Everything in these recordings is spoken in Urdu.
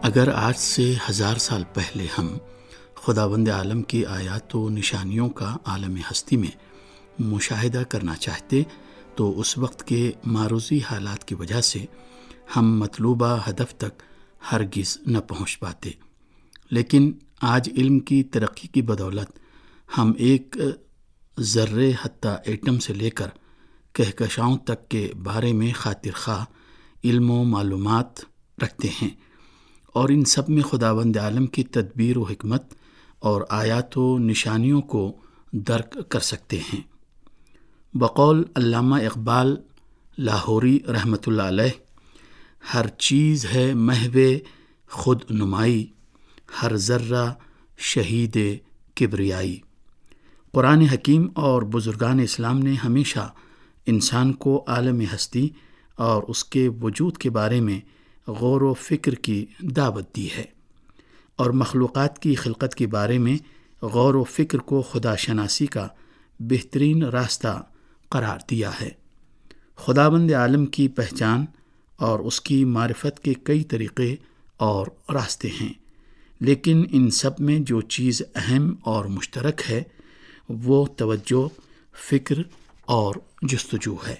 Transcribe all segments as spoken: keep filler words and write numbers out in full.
اگر آج سے ہزار سال پہلے ہم خداوند عالم کی آیات و نشانیوں کا عالم ہستی میں مشاہدہ کرنا چاہتے تو اس وقت کے معروضی حالات کی وجہ سے ہم مطلوبہ ہدف تک ہرگز نہ پہنچ پاتے، لیکن آج علم کی ترقی کی بدولت ہم ایک ذرے حتیٰ ایٹم سے لے کر کہکشاؤں تک کے بارے میں خاطر خواہ علم و معلومات رکھتے ہیں، اور ان سب میں خداوند عالم کی تدبیر و حکمت اور آیات و نشانیوں کو درک کر سکتے ہیں۔ بقول علامہ اقبال لاہوری رحمۃ اللہ علیہ، ہر چیز ہے محو خود نمائی، ہر ذرہ شہید کبریائی۔ قرآن حکیم اور بزرگان اسلام نے ہمیشہ انسان کو عالم ہستی اور اس کے وجود کے بارے میں غور و فکر کی دعوت دی ہے، اور مخلوقات کی خلقت کے بارے میں غور و فکر کو خدا شناسی کا بہترین راستہ قرار دیا ہے۔ خداوند عالم کی پہچان اور اس کی معرفت کے کئی طریقے اور راستے ہیں، لیکن ان سب میں جو چیز اہم اور مشترک ہے وہ توجہ، فکر اور جستجو ہے۔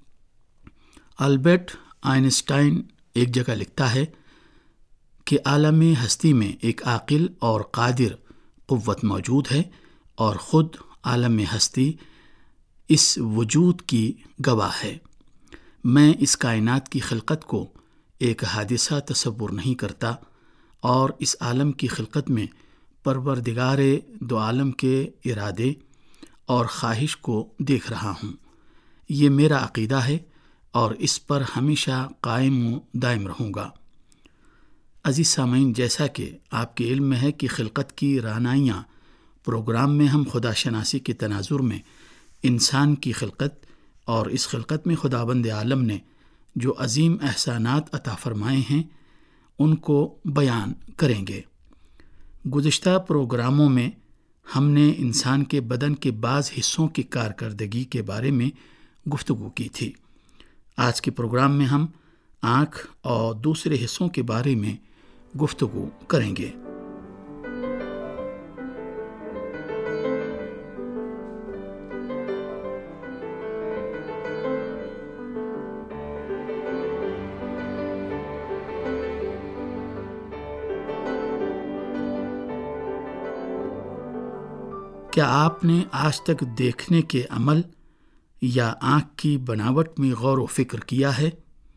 البرٹ آئنسٹائن ایک جگہ لکھتا ہے کہ عالم ہستی میں ایک عاقل اور قادر قوت موجود ہے، اور خود عالم ہستی اس وجود کی گواہ ہے۔ میں اس کائنات کی خلقت کو ایک حادثہ تصور نہیں کرتا، اور اس عالم کی خلقت میں پروردگار دو عالم کے ارادے اور خواہش کو دیکھ رہا ہوں۔ یہ میرا عقیدہ ہے اور اس پر ہمیشہ قائم و دائم رہوں گا۔ عزیز سامعین، جیسا کہ آپ کے علم میں ہے کہ خلقت کی رعنائیاں پروگرام میں ہم خدا شناسی کے تناظر میں انسان کی خلقت اور اس خلقت میں خداوند عالم نے جو عظیم احسانات عطا فرمائے ہیں ان کو بیان کریں گے۔ گزشتہ پروگراموں میں ہم نے انسان کے بدن کے بعض حصوں کی کارکردگی کے بارے میں گفتگو کی تھی۔ آج کے پروگرام میں ہم آنکھ اور دوسرے حصوں کے بارے میں گفتگو کریں گے۔ کیا آپ نے آج تک دیکھنے کے عمل یا آنکھ کی بناوٹ میں غور و فکر کیا ہے؟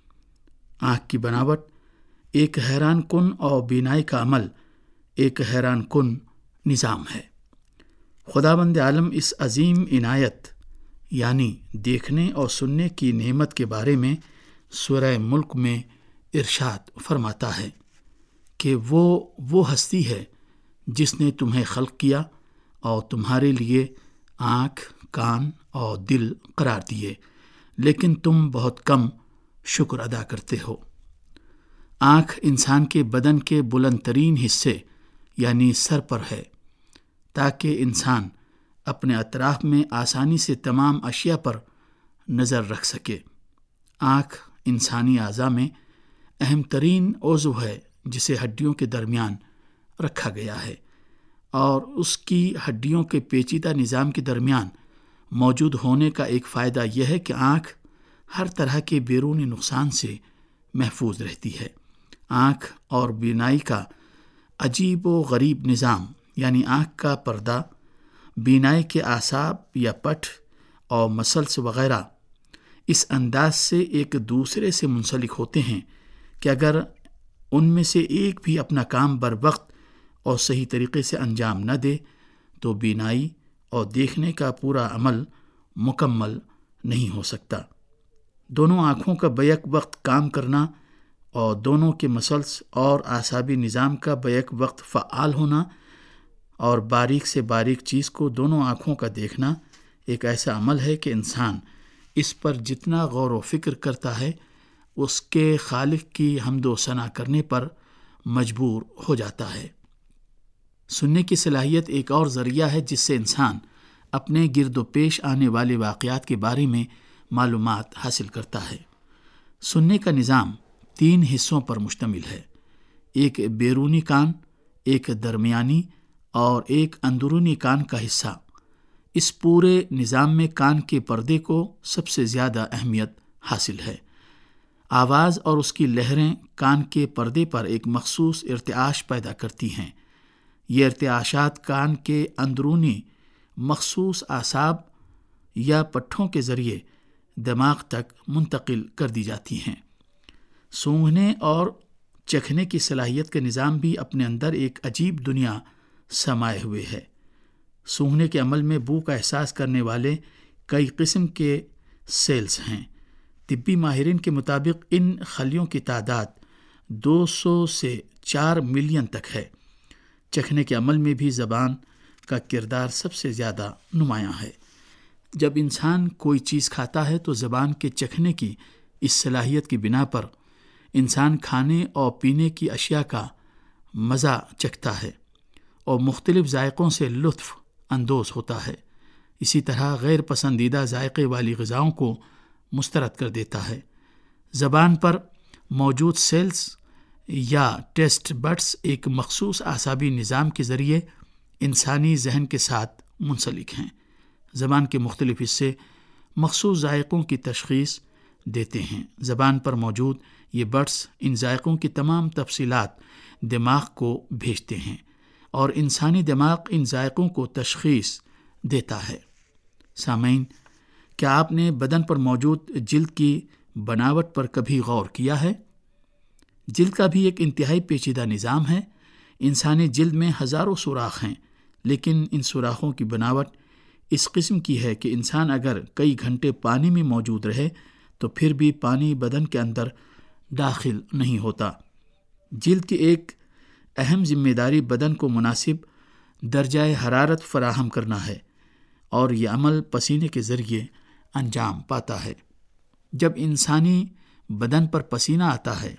آنکھ کی بناوٹ ایک حیران کن اور بینائی کا عمل ایک حیران کن نظام ہے۔ خداوند عالم اس عظیم عنایت یعنی دیکھنے اور سننے کی نعمت کے بارے میں سورہ ملک میں ارشاد فرماتا ہے کہ وہ وہ ہستی ہے جس نے تمہیں خلق کیا اور تمہارے لیے آنکھ، کان اور دل قرار دیے، لیکن تم بہت کم شکر ادا کرتے ہو۔ آنکھ انسان کے بدن کے بلند ترین حصے یعنی سر پر ہے، تاکہ انسان اپنے اطراف میں آسانی سے تمام اشیاء پر نظر رکھ سکے۔ آنکھ انسانی اعضاء میں اہم ترین عضو ہے جسے ہڈیوں کے درمیان رکھا گیا ہے، اور اس کی ہڈیوں کے پیچیدہ نظام کے درمیان موجود ہونے کا ایک فائدہ یہ ہے کہ آنکھ ہر طرح کے بیرونی نقصان سے محفوظ رہتی ہے۔ آنکھ اور بینائی کا عجیب و غریب نظام یعنی آنکھ کا پردہ، بینائی کے اعصاب یا پٹھ اور مسلس وغیرہ اس انداز سے ایک دوسرے سے منسلک ہوتے ہیں کہ اگر ان میں سے ایک بھی اپنا کام بر وقت اور صحیح طریقے سے انجام نہ دے تو بینائی اور دیکھنے کا پورا عمل مکمل نہیں ہو سکتا۔ دونوں آنکھوں کا بیک وقت کام کرنا اور دونوں کے مسلس اور اعصابی نظام کا بیک وقت فعال ہونا اور باریک سے باریک چیز کو دونوں آنکھوں کا دیکھنا ایک ایسا عمل ہے کہ انسان اس پر جتنا غور و فکر کرتا ہے اس کے خالق کی حمد و ثنا کرنے پر مجبور ہو جاتا ہے۔ سننے کی صلاحیت ایک اور ذریعہ ہے جس سے انسان اپنے گرد و پیش آنے والے واقعات کے بارے میں معلومات حاصل کرتا ہے۔ سننے کا نظام تین حصوں پر مشتمل ہے۔ ایک بیرونی کان، ایک درمیانی اور ایک اندرونی کان کا حصہ۔ اس پورے نظام میں کان کے پردے کو سب سے زیادہ اہمیت حاصل ہے۔ آواز اور اس کی لہریں کان کے پردے پر ایک مخصوص ارتعاش پیدا کرتی ہیں۔ یہ ارتعاشات کان کے اندرونی مخصوص اعصاب یا پٹھوں کے ذریعے دماغ تک منتقل کر دی جاتی ہیں۔ سونگھنے اور چکھنے کی صلاحیت کا نظام بھی اپنے اندر ایک عجیب دنیا سمائے ہوئے ہے۔ سونگھنے کے عمل میں بو کا احساس کرنے والے کئی قسم کے سیلز ہیں۔ طبی ماہرین کے مطابق ان خلیوں کی تعداد دو سو سے چار ملین تک ہے۔ چکھنے کے عمل میں بھی زبان کا کردار سب سے زیادہ نمایاں ہے۔ جب انسان کوئی چیز کھاتا ہے تو زبان کے چکھنے کی اس صلاحیت کی بنا پر انسان کھانے اور پینے کی اشیاء کا مزہ چکھتا ہے اور مختلف ذائقوں سے لطف اندوز ہوتا ہے۔ اسی طرح غیر پسندیدہ ذائقے والی غذاؤں کو مسترد کر دیتا ہے۔ زبان پر موجود سیلز یا ٹیسٹ بڈز ایک مخصوص اعصابی نظام کے ذریعے انسانی ذہن کے ساتھ منسلک ہیں۔ زبان کے مختلف حصے مخصوص ذائقوں کی تشخیص دیتے ہیں۔ زبان پر موجود یہ بڈز ان ذائقوں کی تمام تفصیلات دماغ کو بھیجتے ہیں اور انسانی دماغ ان ذائقوں کو تشخیص دیتا ہے۔ سامعین، کیا آپ نے بدن پر موجود جلد کی بناوٹ پر کبھی غور کیا ہے؟ جلد کا بھی ایک انتہائی پیچیدہ نظام ہے۔ انسانی جلد میں ہزاروں سوراخ ہیں، لیکن ان سوراخوں کی بناوٹ اس قسم کی ہے کہ انسان اگر کئی گھنٹے پانی میں موجود رہے تو پھر بھی پانی بدن کے اندر داخل نہیں ہوتا۔ جلد کی ایک اہم ذمہ داری بدن کو مناسب درجہ حرارت فراہم کرنا ہے اور یہ عمل پسینے کے ذریعے انجام پاتا ہے۔ جب انسانی بدن پر پسینہ آتا ہے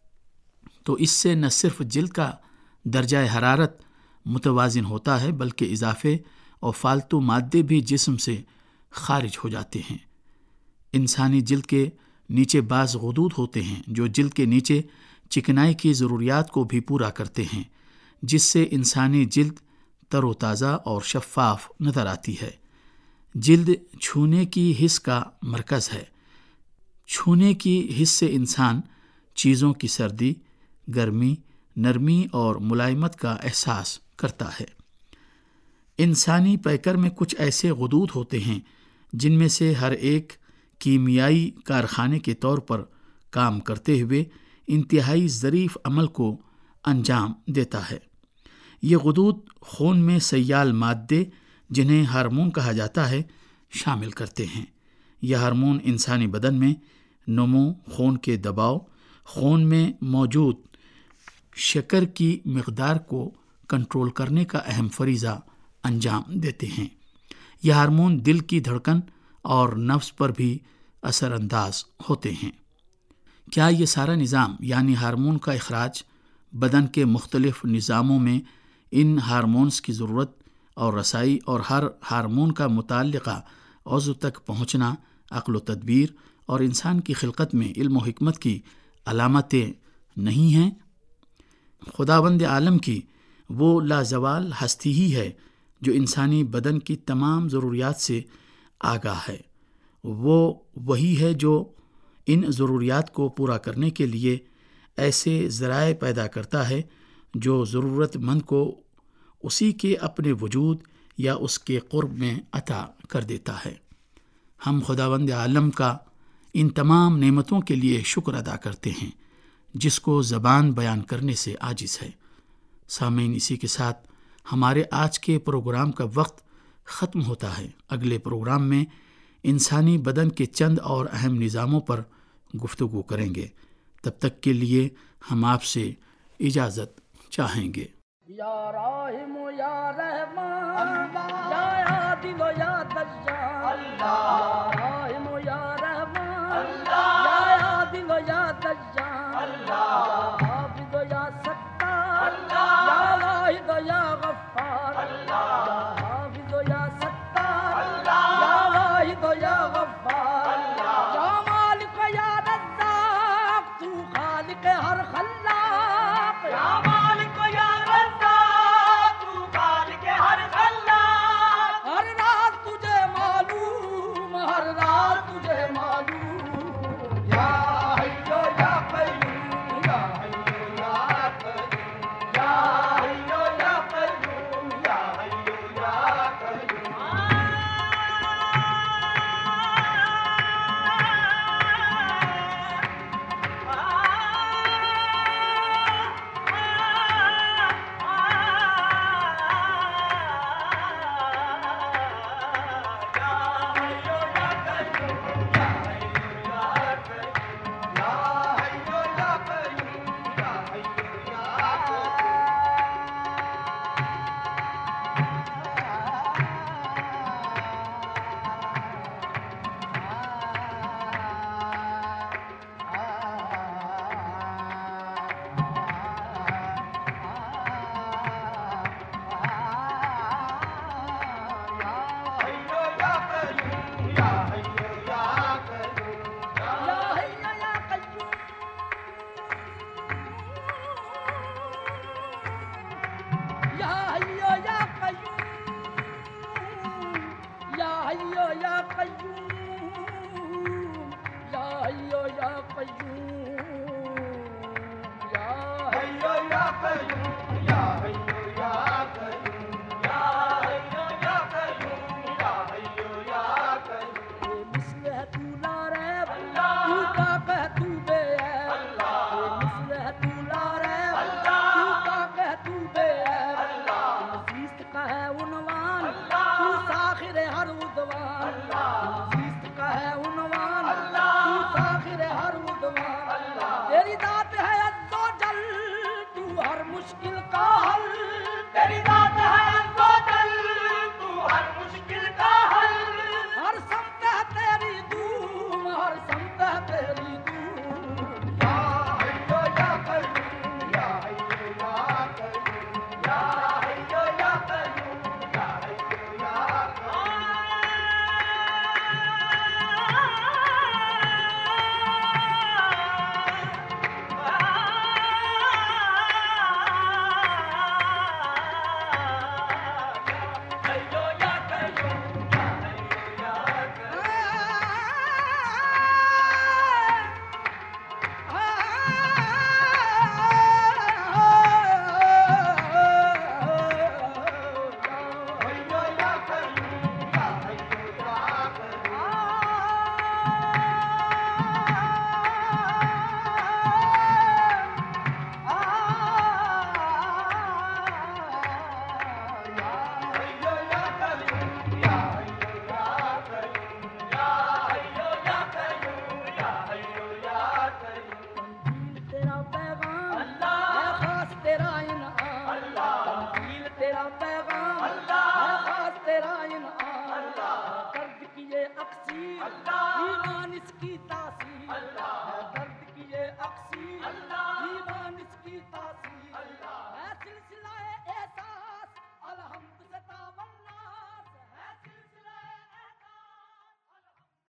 تو اس سے نہ صرف جلد کا درجہ حرارت متوازن ہوتا ہے بلکہ اضافے اور فالتو مادے بھی جسم سے خارج ہو جاتے ہیں۔ انسانی جلد کے نیچے بعض غدود ہوتے ہیں جو جلد کے نیچے چکنائی کی ضروریات کو بھی پورا کرتے ہیں، جس سے انسانی جلد تر و تازہ اور شفاف نظر آتی ہے۔ جلد چھونے کی حس کا مرکز ہے۔ چھونے کی حس سے انسان چیزوں کی سردی، گرمی، نرمی اور ملائمت کا احساس کرتا ہے۔ انسانی پیکر میں کچھ ایسے غدود ہوتے ہیں جن میں سے ہر ایک کیمیائی کارخانے کے طور پر کام کرتے ہوئے انتہائی ظریف عمل کو انجام دیتا ہے۔ یہ غدود خون میں سیال مادے، جنہیں ہارمون کہا جاتا ہے، شامل کرتے ہیں۔ یہ ہارمون انسانی بدن میں نمو، خون کے دباؤ، خون میں موجود شکر کی مقدار کو کنٹرول کرنے کا اہم فریضہ انجام دیتے ہیں۔ یہ ہارمون دل کی دھڑکن اور نفس پر بھی اثر انداز ہوتے ہیں۔ کیا یہ سارا نظام یعنی ہارمون کا اخراج بدن کے مختلف نظاموں میں ان ہارمونز کی ضرورت اور رسائی اور ہر ہارمون کا متعلقہ عضو تک پہنچنا عقل و تدبیر اور انسان کی خلقت میں علم و حکمت کی علامتیں نہیں ہیں؟ خداوند عالم کی وہ لازوال ہستی ہی ہے جو انسانی بدن کی تمام ضروریات سے آگاہ ہے۔ وہ وہی ہے جو ان ضروریات کو پورا کرنے کے لیے ایسے ذرائع پیدا کرتا ہے جو ضرورت مند کو اسی کے اپنے وجود یا اس کے قرب میں عطا کر دیتا ہے۔ ہم خداوند عالم کا ان تمام نعمتوں کے لیے شکر ادا کرتے ہیں جس کو زبان بیان کرنے سے عاجز ہے۔ سامعین، اسی کے ساتھ ہمارے آج کے پروگرام کا وقت ختم ہوتا ہے۔ اگلے پروگرام میں انسانی بدن کے چند اور اہم نظاموں پر گفتگو کریں گے۔ تب تک کے لیے ہم آپ سے اجازت چاہیں گے۔ یا راحم یا رحمان یا عادل یا دجال، یا راحم یا رحمان یا عادل یا دجال، یا حافظ یا ستار یا واحد یا غفار، یا حافظ یا ستار یا واحد یا غفار، یا مالک یا رزاق تو خالق ہر خلاق، یا حیو یا قیوم یا حیو یا قیوم یا حیو یا قیوم یا حیو یا قیوم یا حیو یا قیوم یا حیو یا قیوم یہ مثل ہے تو لا ریب تو کا کہ تو بے عیب یہ مثل ہے تو لا ریب تو کا کہ تو بے عیب نفیس کا ہے عنوان تو ساخر ہر عدوان نفیس کا ہے عنوان تو ساخر ہر عدوان تیری ذات ہے عز و جل تو ہر مشکل کا حل تیری ذات ہے عز و جل تو ہر مشکل کا